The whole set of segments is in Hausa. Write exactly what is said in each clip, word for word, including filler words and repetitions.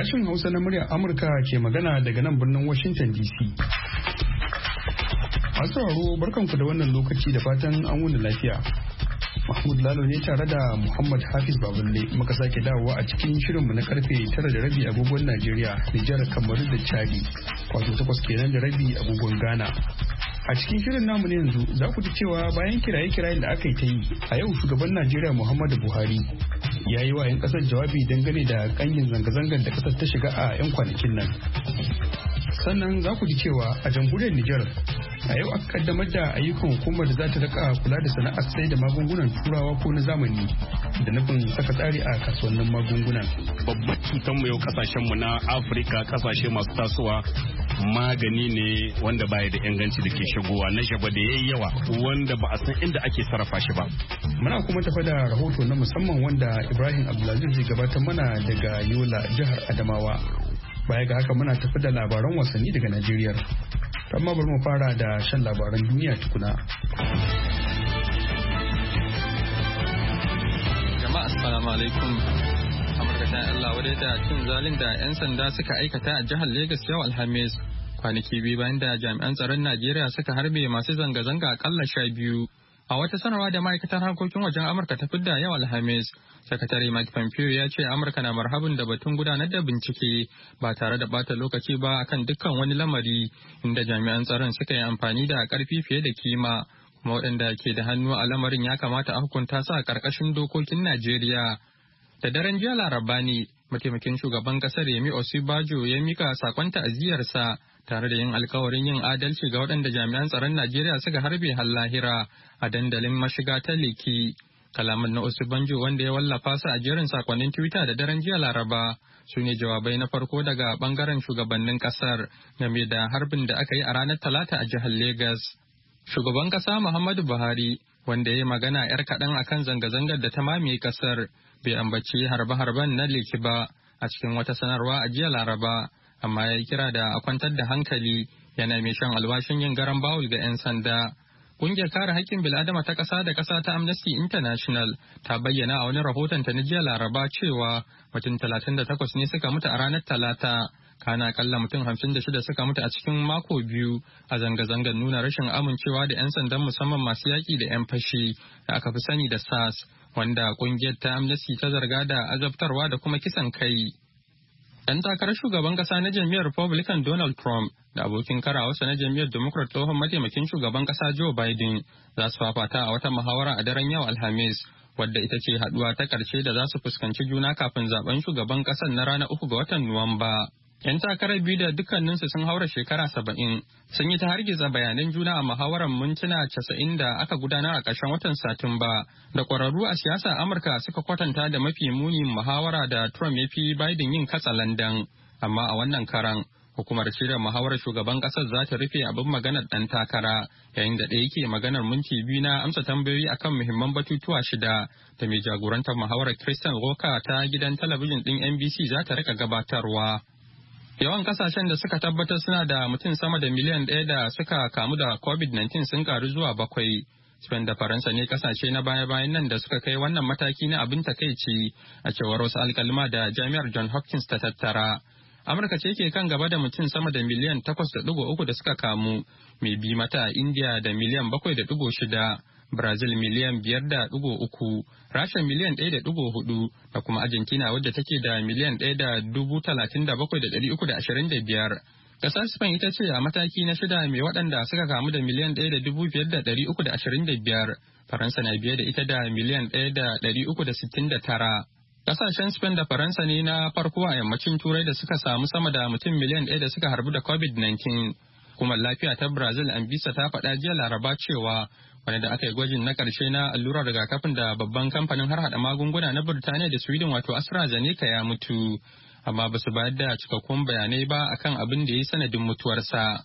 Sashen Hausa na muryar Amurka ke magana daga nan birnin Washington D C. Masu sauraro barkanku da wannan lokaci da fatan an wuni lafiya. Mahmud Lalo ne tare da Muhammad Hafiz Baballe muka sake dawowa a cikin shirinmu na karfe tara da rabi agogon Najeriya, Nijar, Kamaru da Chadi, wato takwas kenan da rabi agogon Ghana. A cikin shirin namu ne yanzu za ku ji cewa bayan kiraye-kirayen da aka yi ta yi a yau shugaban Najeriya Muhammadu Buhari ya yi wa 'yan kasar jawabi dangane da kangin zanga-zangar da kasar ta shiga a 'yan kwanakin nan. Sannan za ku ji cewa a jamhuriyar Nijar a yau aka kaddamar da ayyukan hukumar da za ta rika kula da sana'ar sai da magungunan turawa ko na zamani da nufin saka tsari a kasuwannin magungunan. Babbar cutar mu yau kasashen mu na Afirka, kasashe masu tasowa, magani ne wanda baya da inganci da ke shigowa na shaba da yayi yawa wanda ba a san inda ake sarrafa shi ba. Muna kuma tafi da rahoto na musamman wanda Ibrahim Abdulaziz zai gabatar mana daga Yola, jihar Adamawa. Baya ga haka muna tafi da labaran wasanni daga Najeriya. Amma bari mu fara da shan labaran duniya tukuna. Jama'a assalamu alaikum. Amurka ta Allah wadai da cin zalin da 'yan sanda suka aikata a jihar Legas yau Alhamis. Kwanaki biyu bayan da jami'an tsaron Najeriya suka harbe masu zanga-zanga akalla sha biyu. A wata sanarwa da ma'aikatar harkokin wajen Amurka ta fidda yau Alhamis, Sakatare Mike Pompeo ya ce Amurka na marhabin da batun gudanar da bincike ba tare da bata lokaci ba akan dukkan wani lamari inda jami'an tsaron suka yi amfani da karfi fiye da kima, kuma waɗanda ke da hannu a lamarin ya kamata a hukunta su a ƙarƙashin dokokin Najeriya. Da daren jiya Laraba ne, mataimakin shugaban ƙasar Yemi Osibajo ya mika sakon ta'aziyarsa tare da yin alkawarin yin adalci ga waɗanda jami'an tsaron Najeriya suka harbe har lahira a dandalin mashiga ta Lekki. Kalaman na Osibanjo wanda ya wallafa su a jerin sakonnin Twitter da daren jiya Laraba su ne jawabai na farko daga bangaren shugabannin kasar game da harbin da aka yi a ranar Talata a jihar Legas. Shugaban kasa Muhammadu Buhari wanda ya yi magana 'yar kaɗan akan zanga-zangar da ta mamaye kasar bai ambaci harbe-harben na Lekki ba a cikin wata sanarwa a jiya Laraba, amma ya yi kira da a kwantar da hankali yana mai shan alwashin yin garan bawul ga 'yan sanda. Kungiyar kare haƙƙin bil'adama ta ƙasa da ƙasa ta Amnesty International ta bayyana a wani rahoton ta na jiya Laraba cewa mutum talatin da takwas ne suka mutu a ranar Talata, kana akalla mutum hamsin da shida suka mutu a cikin mako biyu a zanga-zangar nuna rashin amincewa da 'yan sandan musamman masu yaƙi da 'yan fashi da aka fi sani da SARS, wanda kungiyar ta Amnesty ta zarga da azabtarwa da kuma kisan kai. Ɗan takarar shugaban ƙasa na jam'iyyar Republican Donald Trump da abokin karawarsa na jam'iyyar Democrat tsohon mataimakin shugaban ƙasa Joe Biden za su fafata a wata muhawara a daren yau Alhamis, wadda ita ce haɗuwa ta ƙarshe da za su fuskanci juna kafin zaben shugaban ƙasar na ranar uku ga watan Nuwamba. 'Yan takarar biyu da dukkaninsu sun haura shekara saba'in sun yi ta hargitsa bayanan juna a muhawarar mintuna casa'in da aka gudanar a ƙarshen watan Satumba, da ƙwararru a siyasar Amurka suka kwatanta da mafi munin muhawara da Trump ya fi Biden yin katsalandan. Amma a wannan karan, hukumar shirya muhawarar shugaban ƙasar za ta rufe abin maganar ɗan takara, yayin da ɗaya yake maganar minti biyu na amsa tambayoyi akan muhimman batutuwa shida da mai jagorantar muhawarar Christian Walker ta gidan talabijin ɗin N B C za ta rika gabatarwa. Yawan kasashen da suka tabbatar suna da mutum sama da miliyan ɗaya da suka kamu da covid nineteen sun karu zuwa bakwai. Spain da Faransa ne kasashe na baya-bayan nan da suka kai wannan mataki na abin takaici a cewar wasu alkalma da jami'ar John Hopkins ta tattara. Amurka ce ke kan gaba da mutum sama da miliyan takwas da ɗigo uku da suka kamu, mai bi mata a India da miliyan bakwai da ɗigo shida. Brazil miliyan biyar da ɗigo uku, Rasha miliyan ɗaya da ɗigo hudu da kuma Argentina wadda take da miliyan ɗaya da dubu talatin da bakwai da ɗari uku da ashirin da biyar. Ƙasar Spain ita ce a mataki na shida mai waɗanda suka kamu da miliyan ɗaya da dubu biyar da ɗari uku da ashirin da biyar. Faransa na biye da ita da miliyan ɗaya da ɗari uku da sittin da tara. Ƙasashen Spain da Faransa ne na farko a yammacin Turai da suka samu sama da mutum miliyan ɗaya da suka harbu da covid nineteen. Hukumar lafiya ta Brazil Anvisa ta faɗa jiya Laraba cewa wani da aka yi gwajin na ƙarshe na allurar rigakafin da babban kamfanin harhaɗa magunguna na Birtaniya da Sweden wato AstraZeneca ya mutu, amma ba su bayar da cikakkun bayanai ba akan abin da ya yi sanadin mutuwarsa.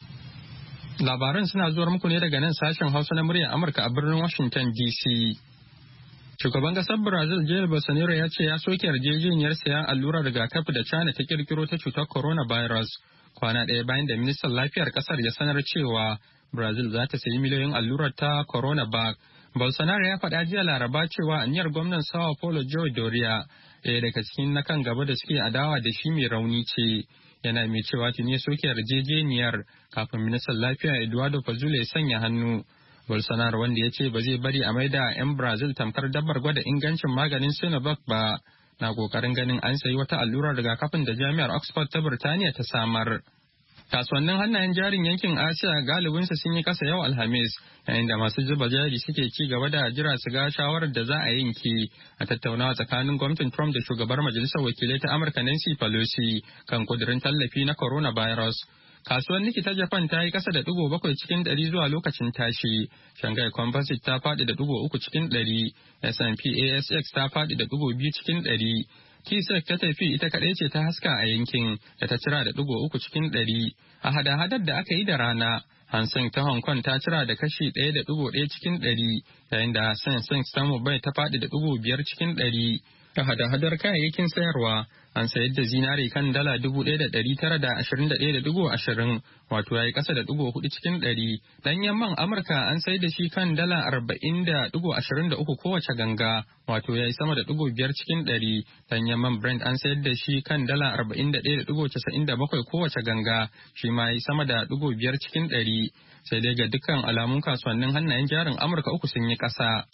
Labaran suna zuwar muku ne daga nan sashen Hausa na muryar Amurka a birnin Washington D C. Shugaban ƙasar Brazil Jair Bolsonaro ya ce ya soke yarjejeniyar sayan allurar rigakafi da China ta kirkiro ta cutar coronavirus kwana ɗaya bayan da ministan lafiyar ƙasar ya sanar cewa Brazil za ta sayi miliyoyin allurar ta Coronavac. Bolsonaro ya faɗa jiya Laraba cewa aniyar gwamnan Sao Paulo Joe Doria ɗaya daga cikin na kan gaba da suke adawa da shi mai rauni ce. Yana mai cewa tuni ya soke yarjejeniyar kafin ministan lafiya Eduardo Pazuello ya sanya hannu. Bolsonaro, wanda ya ce ba zai bari a maida 'yan Brazil tamkar dabbar gwada ingancin maganin Sinovac ba, na kokarin ganin an sayi wata allurar rigakafin da jami'ar Oxford ta Birtaniya ta samar. Kasuwannin hannayen jarin yankin Asiya galibinsu sun yi kasa yau Alhamis, yayin da masu zuba jari suke ci gaba da jira su ga shawarar da za a yanke a tattaunawa tsakanin gwamnatin Trump da shugabar majalisar wakilai ta Amurka Nancy Pelosi kan kudirin tallafi na coronavirus. Kasuwar Nikkei ta Japan ta yi kasa da digo bakwai cikin ɗari zuwa lokacin tashi. Shanghai Composite ta faɗi da digo uku cikin ɗari. S and P A S X ta faɗi da digo biyu cikin ɗari. T S E C ta tafi ita kaɗai ce ta haska a yankin da ta cira da digo uku cikin ɗari. A hada-hadar da aka yi da rana, Hang Seng ta Hong Kong ta cira da kashi ɗaya da digo ɗaya cikin ɗari, yayin da Sensex ta Mumbai ta faɗi da digo biyar cikin ɗari. Ta hada-hadar kayayyakin sayarwa, an sayar da zinare kan dala dubu ɗaya da ɗari tara da ashirin da ɗaya da digo ashirin, wato ya yi ƙasa da digo hudu cikin ɗari. Ɗanyen man Amurka an sayar da shi kan dala arba'in da digo ashirin da uku kowace ganga, wato ya yi sama da digo biyar cikin ɗari. Ɗanyen man Brent an sayar da shi kan dala arba'in da ɗaya da digo casa'in da bakwai kowace ganga, shi ma ya yi sama da digo biyar cikin ɗari. Sai dai ga dukkan alamun kasuwannin hannayen jarin Amurka uku sun yi ƙasa.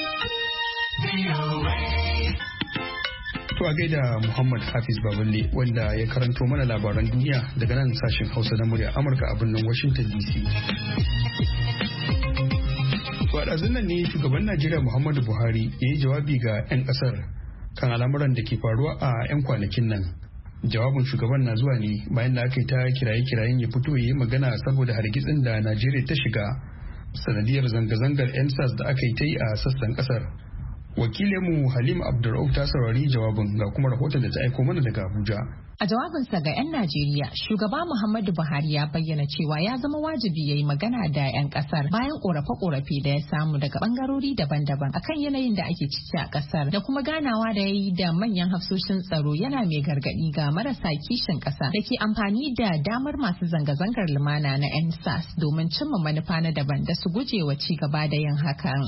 To a gaida Muhammad Hafiz Baballe wanda ya karanto mana labaran duniya daga nan sashen Hausa na murya Amurka a birnin Washington D C. To a ɗazun nan ne shugaban Najeriya Muhammadu Buhari ya yi jawabi ga 'yan ƙasar kan al'amuran da ke faruwa a 'yan kwanakin nan. Jawabin shugaban na zuwa ne bayan da aka yi ta kiraye-kirayen ya fito ya yi magana saboda hargitsin da Najeriya ta shiga sanadiyar zanga-zangar 'yan sas da aka yi ta yi a sassan ƙasar. Wakilinmu Halima Abdurrauf ta saurari jawabin ga kuma rahoton da ta aiko mana daga Abuja. A jawabinsa ga 'yan Najeriya, shugaba Muhammadu Buhari ya bayyana cewa ya zama wajibi ya yi magana da 'yan kasar bayan korafe-korafe da ya samu daga bangarori daban-daban akan yanayin da ake ciki a kasar da kuma ganawa da ya yi da manyan hafsoshin tsaro, yana mai gargadi ga marasa kishin kasa da ke amfani da damar masu zanga-zangar lumana na 'yan sas domin cimma manufa na daban da su guje wa ci gaba da yin hakan.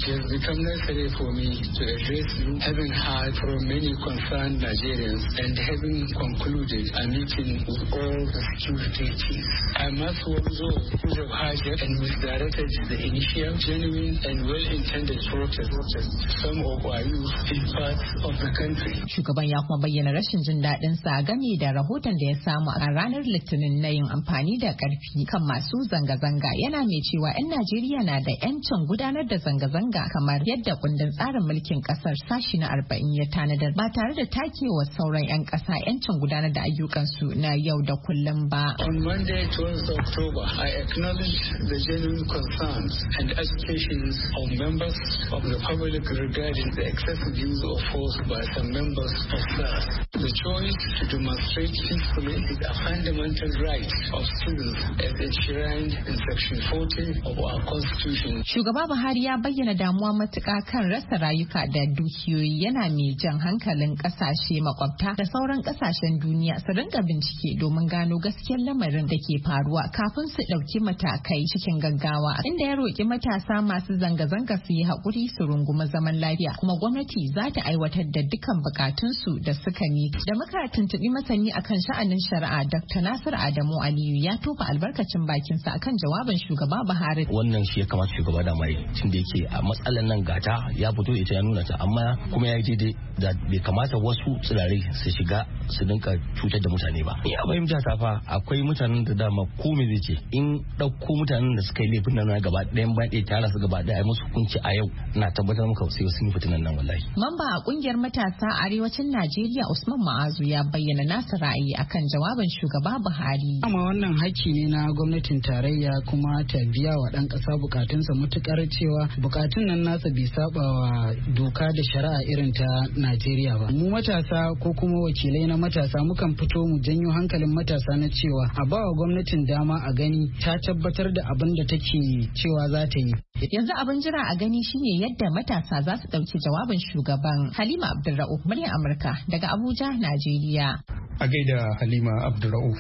Having heard from many concerned Nigerians and having concluded a meeting with all the security chiefs, I must warn those who have hijacked and misdirected the initial, genuine and well-intended protest some of our youth in parts of the country. Shugaban ya kuma bayyana rashin jin daɗin sa game da rahoton da ya samu a ranar Litinin na yin amfani da ƙarfi kan masu zanga-zanga, yana mai cewa 'yan Najeriya na da 'yancin gudanar da zanga-zanga kamar yadda kundin tsarin mulkin kasar sashi na arba'in ya tanadar, ba tare da takewa sauran 'yan ƙasa 'yancin gudanar da ayyukansu na yau da kullum ba. On Monday, twelfth of October, I acknowledge the genuine concerns and agitations of members of the public regarding the excessive use of force by some members of S A S. The choice to demonstrate peacefully is a fundamental right of citizens as enshrined in Section forty of our Constitution. Shugaba Buhari ya bayyana damuwa matuƙa kan rasa rayuka da dukiyoyi, yana mai jan hankalin kasashe makwabta da sauran kasashen duniya su rinka bincike domin gano gaskiyar lamarin da ke faruwa kafin su ɗauki matakai cikin gaggawa, inda ya roƙi matasa masu zanga-zanga su yi haƙuri su runguma zaman lafiya kuma gwamnati za ta aiwatar da dukkan bukatunsu da suka ni. Da muka tuntuɓi masani akan sha'anin shari'a Doctor Nasir Adamu Aliyu ya tofa albarkacin bakinsa akan jawabin shugaba Buhari. Wannan shi ya kamata shugaba da mai tun da yake a matsalar nan gata ya fito ita ya nuna ta, amma kuma ya yi daidai da bai kamata wasu tsirare su shiga su dinka cutar da mutane ba. Ni a fahimta ta fa akwai mutanen da dama ko me zai ce in ɗauko mutanen da suka yi laifin nan gaba ɗayan ba ɗaya tara su gaba ɗaya musu hukunci a yau, na tabbatar maka sai sun yi fitinan nan wallahi. Mamba a kungiyar matasa a arewacin Najeriya Usman Ma'azu ya bayyana nasa ra'ayi akan jawabin shugaba Buhari. Amma wannan haƙƙi ne na gwamnatin tarayya kuma ta biya wa ɗan ƙasa bukatunsa, mutukar cewa bukatun nan nasa bai saba wa doka da shari'a irin ta Najeriya ba. Mu matasa ko kuma wakilai na matasa mukan fito mu janyo hankalin matasa na cewa a ba wa gwamnatin dama a gani ta tabbatar da abin da take cewa za ta yi. Yanzu abin jira a gani shine yadda matasa za su ɗauki jawabin shugaban. Halima Abdulra'uf, muryar Amurka daga Abuja, Najeriya. A gaida Halima Abdulra'uf.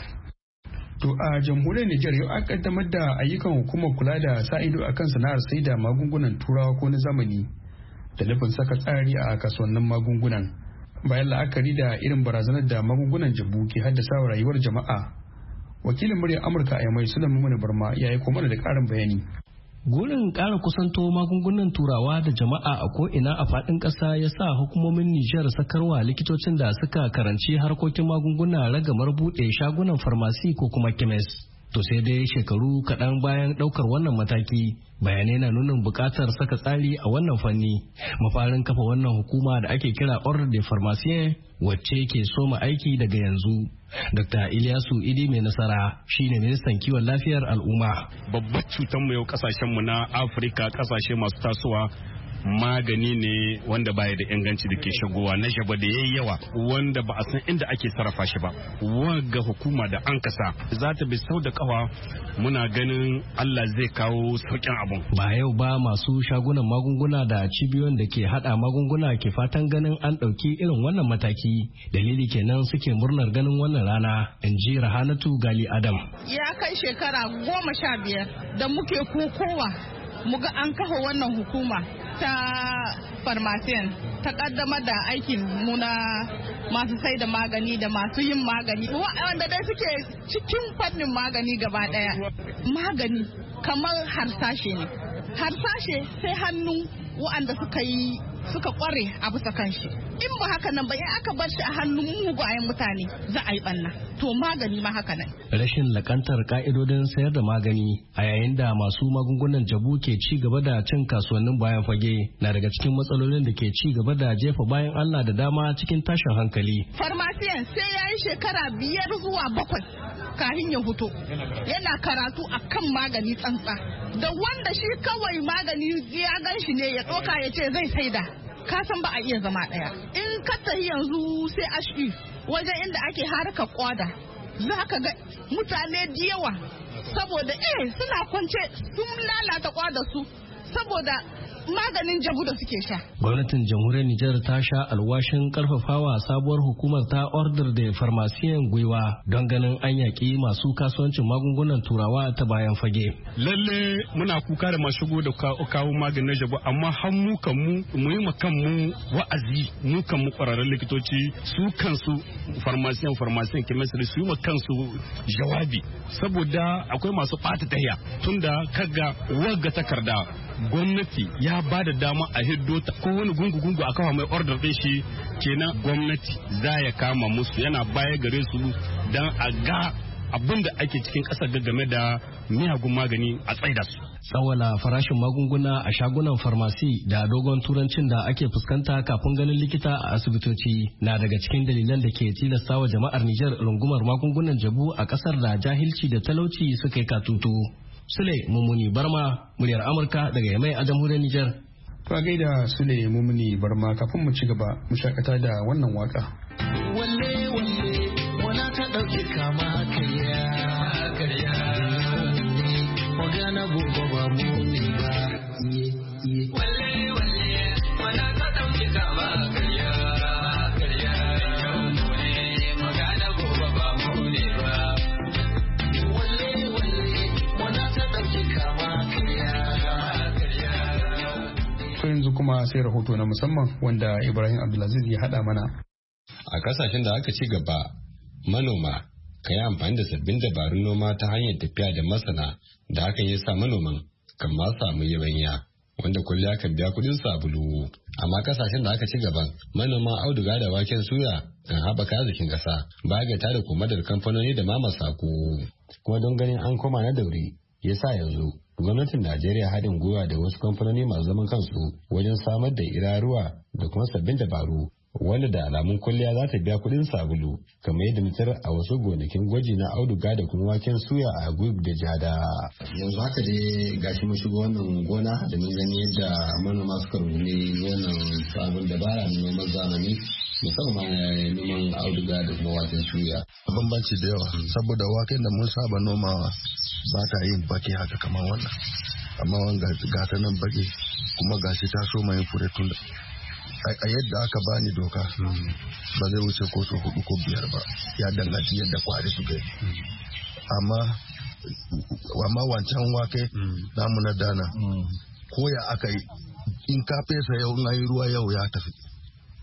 To a jamhuriyar Nijar yau aka kaddamar da ayyukan hukumar kula da sa ido akan sana'ar sai da magungunan turawa ko na zamani da nufin saka tsari a kasuwannin magungunan. bayan la'akari da irin barazanar da magungunan jabu ke haddasa wa rayuwar jama'a. Wakilin muryar Amurka a Yamai Sulaiman Barma ya yi mana da ƙarin bayani. Gurin ƙara kusanto magungunan turawa da jama'a a ko'ina a faɗin ƙasa ya sa hukumomin Nijar sakarwa likitocin da suka karanci harkokin magunguna ragamar buɗe shagunan farmasi ko kuma kemis. To sai dai shekaru kaɗan bayan ɗaukar wannan mataki, bayanai na nunin buƙatar saka tsari a wannan fanni. Mafarin kafa wannan hukuma da ake kira Ordre des Pharmaciens wacce ke soma aiki daga yanzu. Dokta Ilyasu Idi mai nasara shine ministan kiwon lafiyar al'umma. Babbar cutar mu yau kasashen mu na Afirka, kasashe masu tasowa, magani ne wanda baya da inganci da ke shigowa na shaba da yayi yawa wanda ba a san inda ake sarrafa shi ba. Wanga hukuma da an kasa za ta bi sau da kawa, muna ganin Allah zai kawo sauƙin abun. Ba yau ba masu shagunan magunguna da cibiyoyin da ke hada magunguna ke fatan ganin an ɗauki irin wannan mataki. Dalili kenan suke murnar ganin wannan rana, in ji Rahanatu Gali Adam. Ya kai shekara goma sha biyar da muke kokowa muga an kafa wannan hukuma ta farmasiyan ta kaddamar da aikin muna masu sai da magani da masu yin magani wanda dai suke cikin fannin magani gaba daya. Magani kamar harsashe ne, harsashe sai hannu wa'anda suka yi suka kware a bisa kanshi. In ba haka nan ba in aka bar shi a hannun mugayen mutane za a yi banna. To magani ma haka nan. Rashin lakantar ka'idodin sayar da magani a yayin da masu magungunan jabu ke ci gaba da cin kasuwannin bayan fage na daga cikin matsalolin da ke ci gaba da jefa bayan Allah da dama cikin tashin hankali. Farmasiyan sai ya yi shekara biyar zuwa bakwai kafin ya fito yana karatu a kan magani tsantsa, da wanda shi kawai magani ya gan shi ne ya ɗauka ya ce zai saida. Ka san ba a iya zama ɗaya. In ka tafi yanzu sai ashi wajen inda ake harkar kwada za ka ga mutane da yawa saboda eh suna kwance sun lalata kwada su saboda maganin jabu da suke sha. Gwamnatin jamhuriyar Nijar ta sha alwashin karfafawa sabuwar hukumar ta Ordre des Pharmaciens gwiwa don ganin an yaƙi masu kasuwancin magungunan turawa ta bayan fage. Lalle muna kuka da masu shigo da kawo maganin jabu, amma har mu kan mu mu yi kan mu wa'azi, mu kan mu kwararren likitoci su kansu farmasiyan farmasiyan chemistry su yi kansu jawabi, saboda akwai masu ɓata tahiya tunda kaga wagga takarda gwamnati ya ba da dama a hiddo ta ko wani gungu-gungu a kawo mai order din shi, kenan gwamnati za ya kama musu, yana baya gare su don a ga abin da ake cikin ƙasar game da miyagun magani a tsaida su. Tsawala farashin magunguna a shagunan farmasi da dogon turancin da ake fuskanta kafin ganin likita a asibitoci na daga cikin dalilan da ke tilasta wa jama'ar Nijar rungumar magungunan jabu a ƙasar da jahilci da talauci suka yi katutu. Sule Mumuni Barma, muryar Amurka daga Yamai a jamhuriyar Nijar. To a gaida Sule Mumuni Barma, kafin mu ci gaba mu shakata da wannan waka. Walle walle wana ta dauke kama kariya kariya magana gobe ba mu ne ba. Walle walle wana ta dauke kama kariya kariya magana gobe ba mu ne ba. To yanzu kuma sai rahoto na musamman wanda Ibrahim Abdulaziz ya haɗa mana. A kasashen da aka ci gaba, manoma kan yi amfani da sabbin dabarun noma ta hanyar tafiya da masana, da hakan ya sa manoman kan ma samu yabanya, wanda kullum kan biya kudin sabulu. Amma kasashen da aka ci gaban, manoman auduga da waken suya kan haɓaka arzikin ƙasa, baya ga tada komadar kamfanoni da ma masaku. Kuma don ganin an koma na daure, ya sa yanzu gwamnatin Najeriya haɗin gwiwa da wasu kamfanoni masu zaman kansu wajen samar da iraruwa da kuma sabbin dabaru, wanda da alamun kwalliya za ta biya kuɗin sabulu, kamar yadda mitar a wasu gonakin gwaji na auduga da kuma waken suya a Guyub da Jada. Yanzu haka dai gashi mun shigo wannan gona da mun gani yadda manoma suka rungumi wannan sabon dabara na noman zamani, musamman noman auduga da kuma waken suya. Bambanci da yawa, saboda waken da mun saba nomawa ba ta yin baki haka kamar wannan, amma wanga gata nan baki kuma gashi ta so mai fure tun da a yadda aka bani doka ba zai wuce ko so hudu ko biyar ba, ya danganci yadda kwari suka yi. Amma amma wancan wake namu na dana ko ya aka yi in ka fesa yau in ayi ruwa yau ya tafi,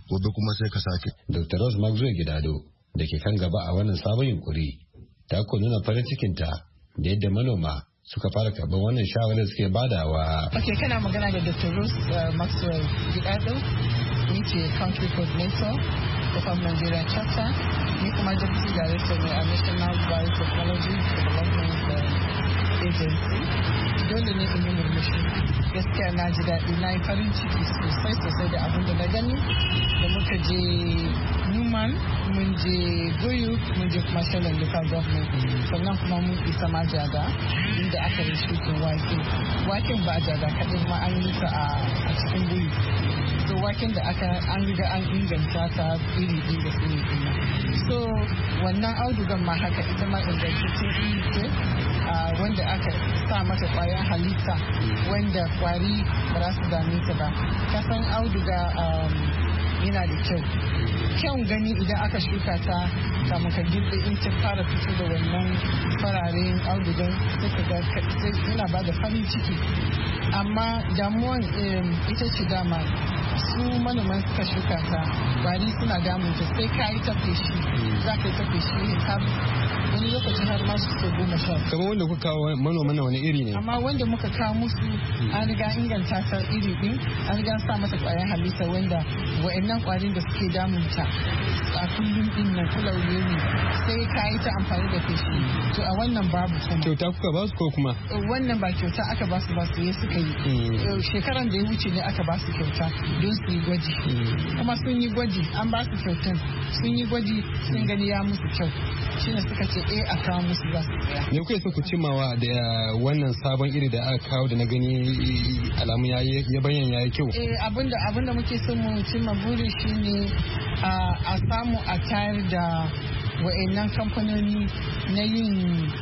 gobe kuma sai ka sake. Doctor Rose Magzoe Gidado da ke kan gaba a wannan sabon yunkuri ta ko nuna farin cikinta da yadda manoma suka fara karɓar wannan shawarar suke badawa. Ok, kana magana da Doctor Rose uh, Maxwell Gidado, ni ce Country Coordinator da Farm Nigeria Chapter, ni kuma Deputy Director ne a National Biotechnology Development uh, Agency. Dole ne in yi murmushi. Gaskiya na ji daɗi, na yi farin ciki sosai sosai da abin da na gani da muka je Numan, mun je Goyo, mun je kuma Shalon Local Government, sannan kuma mun isa Majaga inda aka yi shukin wake. Waken ba a jaga kaɗai ma an yi ta a cikin Goyo. So waken da aka an riga an inganta ta iri ɗin da iri ɗin. So wannan audugan ma haka ita ma ingantaccen iri ce wanda aka sa mata kwayan halitta wanda kwari ba za su dame ta ba. Kasan auduga yana da kyau. Kyan gani idan aka shuka ta kamun ka girbe in ta fara fito da wannan fararen audugan sai ka ga yana ba da farin ciki. Amma damuwan ita ce dama su manoman suka shuka ta kwari suna damun ta sai ka yi ta feshi za ka yi ta feshi har wani lokacin har ma su goma sha. Kamar wanda kuka kawo manoman na wani iri ne? Amma wanda muka kawo musu an riga inganta ta iri din an riga sa mata kwayan halitta wanda wa'annan kwarin da suke damun ta a kullum din nan kula ne sai ka yi ta amfani da feshi. To a wannan babu kuma. Kyauta kuka ba su ko kuma? Wannan ba kyauta aka ba su ba su yi suka yi. Shekaran da ya wuce ne aka ba su kyauta don su yi gwaji. Kuma sun yi gwaji an ba su kyautan sun yi gwaji sun gani ya musu kyau. Shine suka ce eh a kawo musu za su tsaya. Me kuke so ku cimawa da wannan sabon iri da aka kawo da na gani alamu ya bayyana yayi kyau? Eh abinda abinda muke so mu cimma buri shine a samu a tayar da wa'annan kamfanoni na yin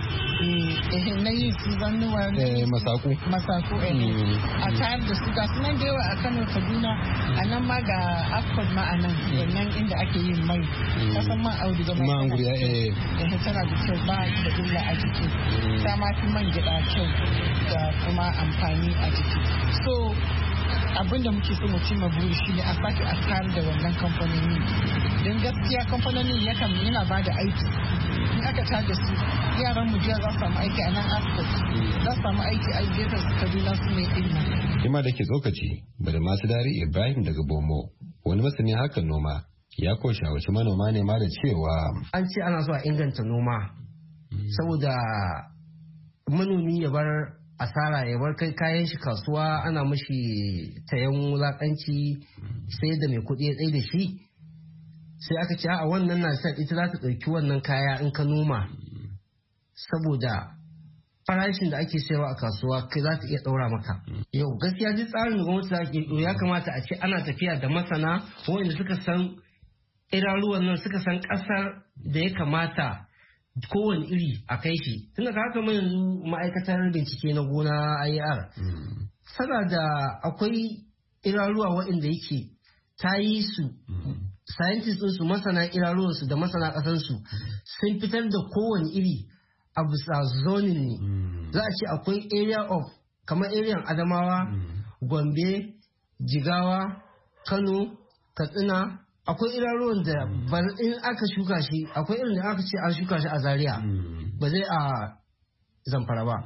na yin su zannuwa masaku masaku a tayar da su ga sunan da yawa a Kano Kaduna a nan ma ga Afcon ma a nan wannan inda ake yin mai kasan man auduga ma anguri eh tana da kyau ba da illa a jiki ta ma fi man gida kyau da kuma amfani a jiki so abin da muke so mu cimma buri shi ne a sake a tayar da wannan kamfanoni don gaskiya kamfanonin yakan yana ba da aiki in aka tar da su yaran mu jiya za su samu aiki a nan asibiti za su samu aiki a gefen su Kaduna su ne ilma. Kima da ke tsokaci bada masu dari Ibrahim daga Bomo wani masani hakan noma ya ko shawarci manoma ne ma da cewa an ce ana so a inganta noma saboda manomi ya bar asara ya bar kai kayan shi kasuwa ana mashi tayan wulakanci sai da mai kuɗi ya tsaye da shi sai aka ce a wannan na sa ita za ta ɗauki wannan kaya in ka noma saboda farashin da ake sayarwa a kasuwa kai za ta iya ɗaura maka yau gaskiya duk tsarin da gwamnati za ke ya kamata a ce ana tafiya da masana wanda suka san iraruwan nan suka san ƙasar da ya kamata kowane iri a kai shi tunda ka haka yanzu ma'aikatar bincike na gona I R sana da akwai iraruwa waɗanda yake ta yi su scientists ɗinsu masana iraruwansu da masana ƙasansu sun fitar da kowane iri a bisa zonin ne za a ce akwai area of kamar area Adamawa Gombe Jigawa Kano Katsina akwai iraruwan da in aka shuka shi akwai irin da aka ce an shuka shi a Zaria ba zai a Zamfara ba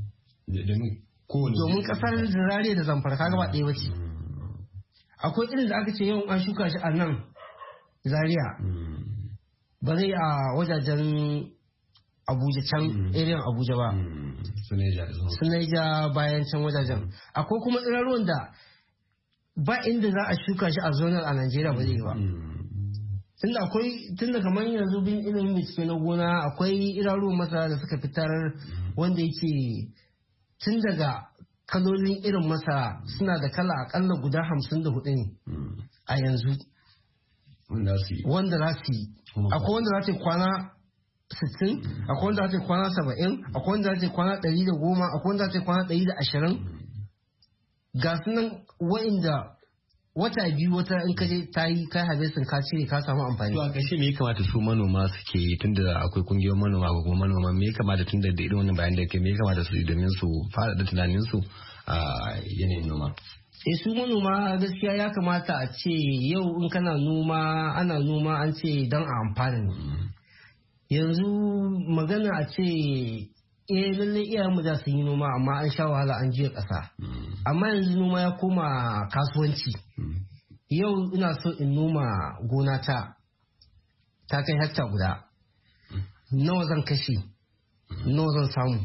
domin kasar Zaria da Zamfara kaga ba ɗaya bace akwai irin da aka ce yau an shuka shi a nan Zaria ba zai a wajajen Abuja can area Abuja ba Sunaija bayan can wajajen akwai kuma iraruwan da ba inda za a shuka shi a zonar a Najeriya ba zai ba. Tunda akwai tunda kamar yanzu bin ilimin bincike na gona akwai iraruwan masara da suka fitar wanda yake tun daga kalolin irin masara suna da kala akalla guda hamsin da hudu ne a yanzu. Wanda za su yi. Akwai wanda za su yi kwana sittin, akwai wanda za su yi kwana saba'in, akwai wanda za su yi kwana ɗari da goma, akwai wanda za su yi kwana ɗari da ashirin. Ga sunan wa'inda wata biyu wata in ka je ta yi kai harvesting ka cire ka samu amfani. To a ƙarshe me ya kamata su manoma suke yi tunda akwai kungiyoyin manoma ko kuma manoma me ya kamata tunda da irin wannan bayan da ke me ya kamata su yi domin su faɗaɗa tunanin su a yanayin noma. E su manoma gaskiya ya kamata a ce yau in kana noma ana noma an ce don a amfana ne. Yanzu magana a ce eh lalle iyayenmu za su yi noma amma an sha wahala an jiya ƙasa. Amma yanzu noma ya koma kasuwanci. Yau ina so in noma gona ta ta kai hekta guda. Nawa zan kashe? Nawa zan samu?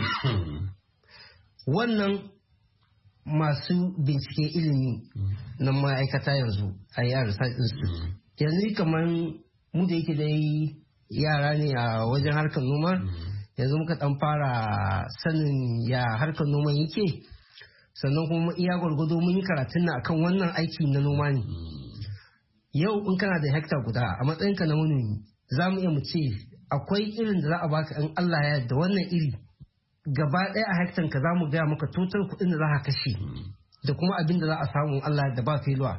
Wannan masu bincike ilimi na ma'aikata yanzu a yi research institute. Yanzu kamar mu da yake dai yara ne a wajen harkar noma. Yanzu muka dan fara sanin ya harkar noman yake, sannan kuma iya gwargwado mun yi karatun na akan wannan aiki na noma ne. Yau in kana da hekta guda a matsayinka na manomi za mu iya mu ce akwai irin da za a baka in Allah ya yarda wannan iri gaba ɗaya a hektan ka za mu gaya maka total kuɗin da za ka kashe da kuma abin da za a samu Allah da ba feluwa.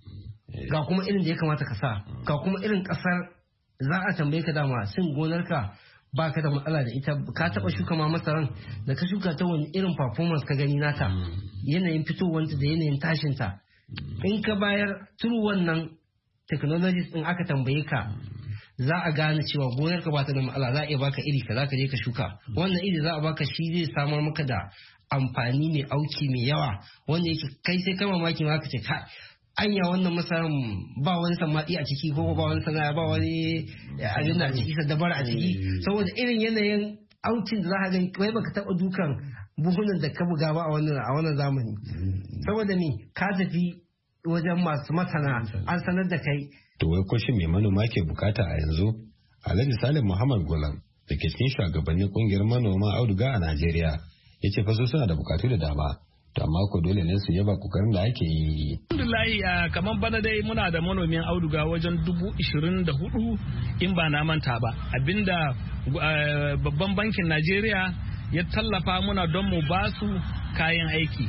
Ga kuma irin da ya kamata ka sa, ga kuma irin ƙasar za a tambaye ka dama shin gonarka ba ka da matsala da ita, ka taba shuka ma masaran da ka shuka ta wani irin performance ka gani nata, yanayin fitowanta da yanayin tashinta. In ka bayar turu wannan technologies din aka tambaye ka za a gane cewa gonar ka ba ta da matsala, za a iya baka iri ka za ka je ka shuka wannan iri, za a baka shi zai samar maka da amfani mai auki mai yawa wanda yake kai sai kai mamaki ma ka ce ka anya wannan masaran ba wani samadi a ciki ko ba wani sana'a ba wani abin a ciki dabar a ciki, saboda irin yanayin aukin da za ka gani kai baka taba dukan buhunan da ka buga ba a wannan a wannan zamani, saboda ni ka tafi wajen masu masana an sanar da kai. To wai kwashin mai manoma ke bukata a yanzu? Alhaji Salim Muhammad Golam da ke cikin shugabannin kungiyar manoma auduga a Najeriya ya ce fa suna da bukatu da dama. To amma ko dole ne su yaba kokarin da ake yi. Alhamdulillah kamar bana dai muna da manomin auduga wajen dubu ishirin da hudu in ba na manta ba. Abinda babban bankin Najeriya ya tallafa muna don mu ba su kayan aiki.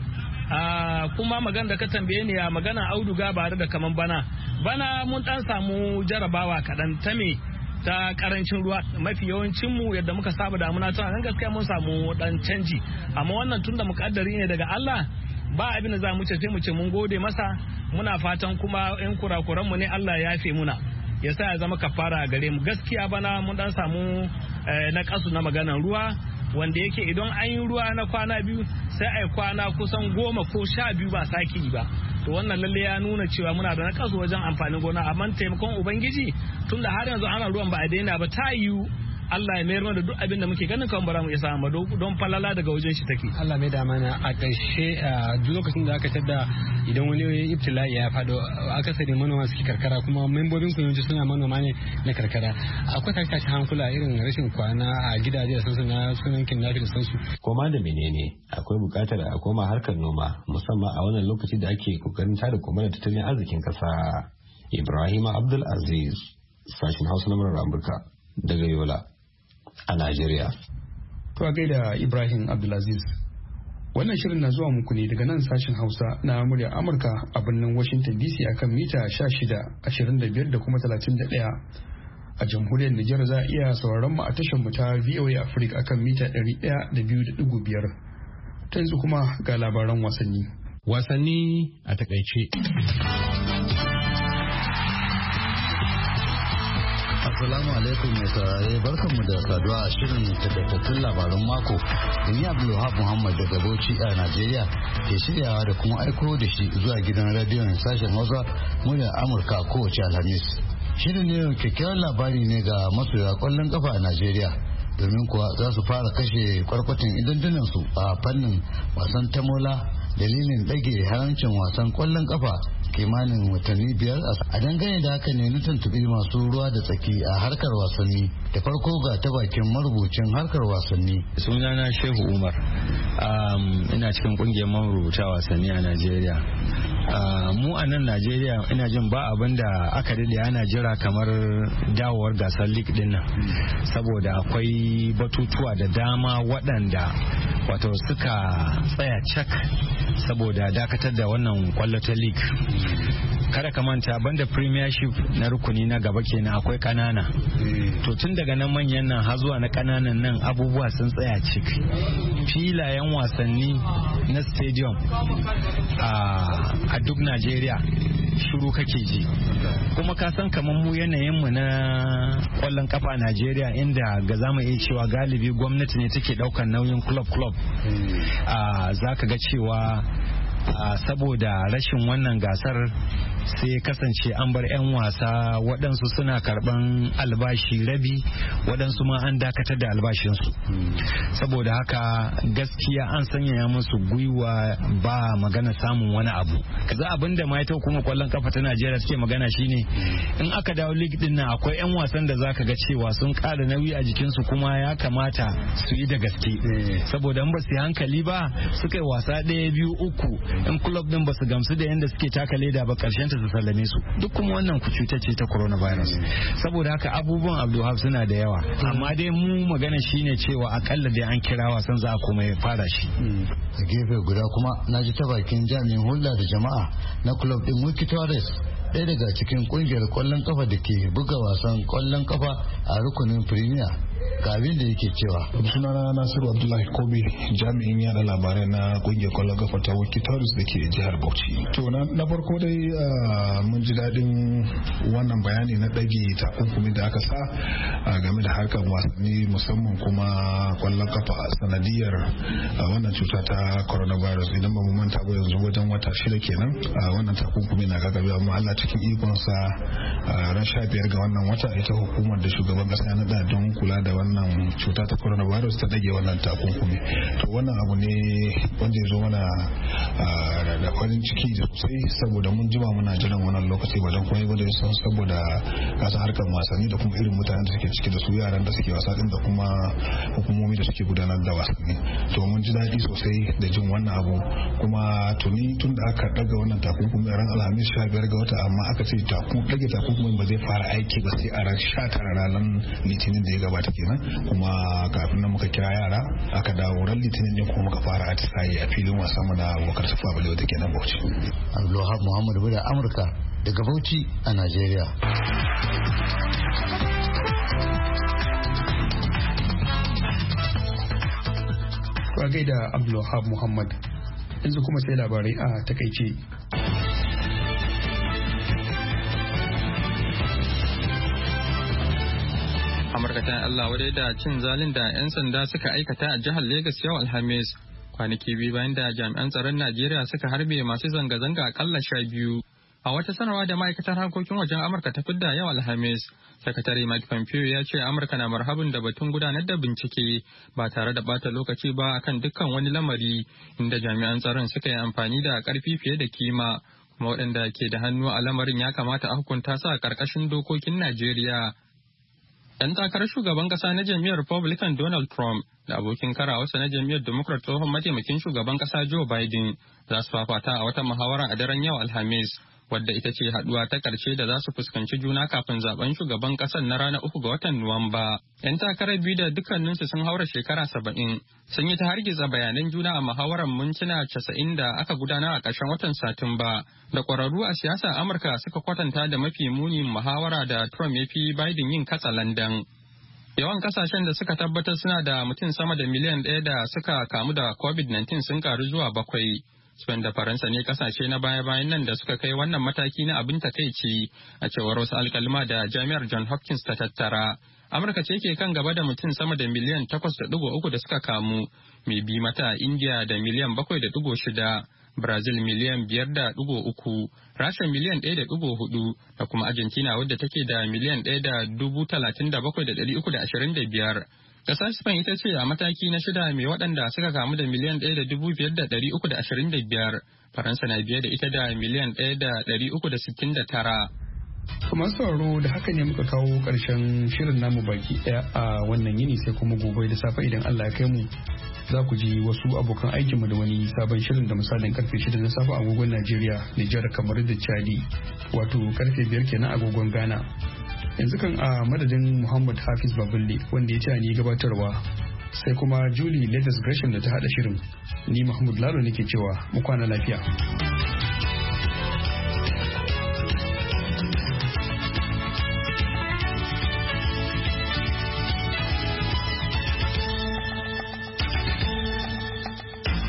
Kuma magana da ka tambaye ni a magana auduga ba da kaman bana. Bana mun dan samu jarabawa kaɗan ta me ta karancin ruwa, mafi yawancin mu yadda muka saba damuna tana nan gaskiya mun samu dan canji, amma wannan tunda mukaddari ne daga Allah ba abin da za mu ce sai mu ce mun gode masa, muna fatan kuma in kurakuran mu ne Allah ya yafe muna ya sa ya zama kafara a gare mu. Gaskiya bana mun dan samu na kasu na maganar ruwa wanda yake idan an yi ruwa na kwana biyu sai ai kwana kusan goma ko sha biyu ba saki ba. To wannan lalle ya nuna cewa muna da nakasu wajen amfanin gona, amma taimakon ubangiji tunda har yanzu ana ruwan ba a daina ba ta yiwu Allah ya mayar mana da duk abin da muke ganin kan bara mu isa amma don falala daga wajen shi take. Allah mai da mana a ƙarshe duk lokacin da aka tada idan wani ibtila'i ya faɗo akasari manoma suke karkara kuma membobin ku yanzu suna manoma ne na karkara. Akwai tashi hankula irin rashin kwana a gidaje da sansu na sunan kinnafi da sansu. Koma da menene akwai buƙatar a koma harkar noma musamman a wannan lokaci da ake kokarin tada koma da tattalin arzikin ƙasa. Ibrahim Abdul Aziz, sashen Hausa na murar Amurka daga Yola a Najeriya. To a gaida Ibrahim Abdulaziz. Wannan shirin na zuwa muku ne daga nan sashen Hausa na muryar Amurka a birnin Washington D C akan mita sha shida, ashirin da biyar da kuma talatin da ɗaya. A jamhuriyar Nijar za a iya sauraron mu a tashar mu ta V O A Africa akan mita ɗari ɗaya da biyu da ɗigo biyar. Ta yanzu kuma ga labaran wasanni. Wasanni a takaice. Assalamu alaikum mai saurare, barkanmu da saduwa a shirin takaitattun labaran mako da ni Abdulwahab Muhammad daga Bauchi a Najeriya ke shiryawa da kuma aiko da shi zuwa gidan radiyon sashen Hausa muryar Amurka kowace Alhamis. Shirin ne kyakkyawan labari ne ga masoya kwallon kafa a Najeriya domin kuwa za su fara kashe kwarkwatin idandunan su a fannin wasan tamola dalilin ɗage haramcin wasan kwallon kafa kimanin watanni biyar. A dangane da haka ne na tuntuɓi masu ruwa da tsaki a harkar wasanni, da farko ga ta bakin marubucin harkar wasanni. Sunana Shehu Umar, um, ina cikin kungiyar marubuta wasanni a Najeriya. mu a nan Najeriya ina jin ba abin da aka dade ana jira kamar dawowar gasar league din nan, saboda akwai batutuwa da dama waɗanda wato suka tsaya cak saboda dakatar da wannan kwallo ta league. Kada ka manta banda premiership na rukuni na gaba kenan akwai kanana, to tun daga nan manyan nan har zuwa na kananan nan abubuwa sun tsaya cik. Filayen wasanni na stadium a duk Najeriya shiru kake ji, kuma ka san kamar mu yanayin mu na kwallon kafa Najeriya inda ga zamu iya cewa galibi gwamnati ne take daukar nauyin club club, zaka ga cewa saboda rashin wannan gasar sai kasance an bar 'yan wasa waɗansu suna karɓan albashi rabi, waɗansu ma an dakatar da albashinsu. Saboda haka gaskiya an sanya musu gwiwa ba magana samun wani abu. Kaza abin da ma ita hukumar kwallon kafa ta Najeriya suke magana shine in aka dawo league din nan akwai 'yan wasan da zaka ga cewa sun ƙara nauyi a jikinsu kuma ya kamata su yi da gaske, saboda in ba su yi hankali ba suka yi wasa ɗaya biyu uku in club din ba su gamsu da yadda suke taka leda ba karshen ta su sallame su, duk kuma wannan cuta ce ta coronavirus. Saboda haka abubuwan Abdulhab suna da yawa, amma dai mu magana shine cewa akalla dai an kira wasan za a kuma ya fara shi. A gefe guda kuma na ji ta bakin jami'in hulɗa da jama'a na club din Wiki Torres, ɗaya daga cikin kungiyar kwallon kafa da ke buga wasan kwallon kafa a rukunin Premier, ga abin da yake cewa. Sunana Nasiru Abdullahi Kobe, jami'in yada labarai na kungiyar kwallon kafa ta Wiki Torres da ke jihar Bauchi. To na farko dai mun ji daɗin wannan bayani na ɗage takunkumi da aka sa game da harkar wasanni musamman kuma kwallon kafa a sanadiyar wannan cuta ta coronavirus. Idan ba mu manta ba yanzu wajen wata shida kenan wannan takunkumi na gagabe, amma Allah cikin ikonsa ran sha biyar ga wannan wata ita hukumar da shugaban kasa ya naɗa don kula da wannan cuta ta coronavirus ta dage wannan takunkumi. To wannan abu ne wanda ya zo mana da farin ciki sosai, saboda mun jima muna jiran wannan lokaci ba don kuma da san saboda kasa harkar wasanni da kuma irin mutanen da suke ciki da su yaran da suke wasa din da kuma hukumomi da suke gudanar da wasanni. To mun ji daɗi sosai da jin wannan abu, kuma tuni tun da aka daga wannan takunkumi ran alhamis sha biyar ga wata, amma aka ce dage takunkumin ba zai fara aiki ba sai a ran sha tara ranar litinin da ya gabata kenan. Kuma kafin nan muka kira yara aka dawo ran litinin ne kuma muka fara atisaye a filin wasan mu na Abubakar Tafawa Balewa da kenan Bauchi. Abdulwahab Muhammad Bada, Amurka daga Bauchi a Najeriya. Kwa gaida Abdulwahab Muhammad. Yanzu kuma sai labarai a takaice. Amurka ta Allah wadai da cin zalin da 'yan sanda suka aikata a jihar Legas yau Alhamis, kwanaki biyu bayan da jami'an tsaron Najeriya suka harbe masu zanga-zanga akalla sha biyu. A wata sanarwa da ma'aikatar harkokin wajen Amurka ta fidda yau Alhamis, Sakatare Mike Pompeo ya ce Amurka na marhabin da batun gudanar da bincike ba tare da bata lokaci ba akan dukkan wani lamari, inda jami'an tsaron suka yi amfani da ƙarfi fiye da kima, kuma waɗanda ke da hannu a lamarin ya kamata a hukunta su a ƙarƙashin dokokin Najeriya. Ɗan takarar shugaban ƙasa na jam'iyyar Republican Donald Trump da abokin karawarsa na jam'iyyar Democrat tsohon mataimakin shugaban ƙasa Joe Biden za su fafata a wata muhawara a daren yau Alhamis, wadda ita ce haɗuwa ta ƙarshe da za su fuskanci juna kafin zaben shugaban ƙasar na ranar uku ga watan Nuwamba. 'Yan takarar biyu da dukkaninsu sun haura shekara saba'in sun yi ta hargitsa bayanan juna a muhawarar mintuna casa'in da aka gudanar a ƙarshen watan Satumba, da ƙwararru a siyasar Amurka suka kwatanta da mafi munin muhawara da Trump ya fi Biden yin katsalandan. Yawan kasashen da suka tabbatar suna da mutum sama da miliyan ɗaya da suka kamu da covid nineteen sun karu zuwa bakwai. Spain da Faransa ne kasashe na baya-bayan nan da suka kai wannan mataki na abin takaici, a cewar wasu alkalma da Jami'ar John Hopkins ta tattara. Amurka ce ke kan gaba da mutum sama da miliyan takwas da ɗigo uku da suka kamu, mai bi mata India da miliyan bakwai da ɗigo shida, Brazil miliyan biyar da ɗigo uku, Rasha miliyan ɗaya da ɗigo hudu, da kuma Argentina wadda take da miliyan ɗaya da dubu talatin da bakwai da ɗari uku da ashirin da biyar. Ƙasar Spain ita ce a mataki na shida mai waɗanda suka kamu da miliyan ɗaya da dubu biyar da ɗari uku da ashirin da biyar. Faransa na biye da ita da miliyan ɗaya da ɗari uku da sittin da tara. Kuma sauraro da haka ne muka kawo ƙarshen shirin namu baki ɗaya a wannan yini sai kuma gobe da safe idan Allah ya kai mu za ku ji wasu abokan aikinmu da wani sabon shirin da misalin karfe shida na safe agogon Najeriya, Nijar, kamar da Chadi, wato karfe biyar kenan agogon Ghana. Yanzu kan a madadin Muhammad Hafiz Baballe wanda ya ce ni gabatarwa sai kuma Julie Leathers Gresham da ta hada shirin. Ni Mahmud Lalo nake cewa mu kwana lafiya.